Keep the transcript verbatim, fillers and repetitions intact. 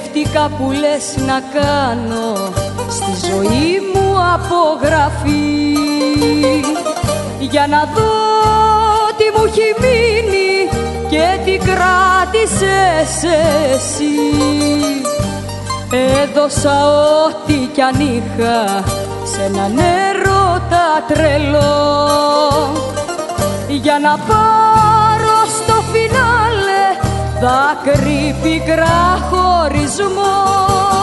σκέφτηκα που λες να κάνω στη ζωή μου απογραφή, για να δω τι μου έχει μείνει και τι κράτησες εσύ. Έδωσα ό,τι κι αν είχα σε έναν έρωτα τρελό, για να πάρω στο φινάλε δάκρυ πικρά χωρισμό.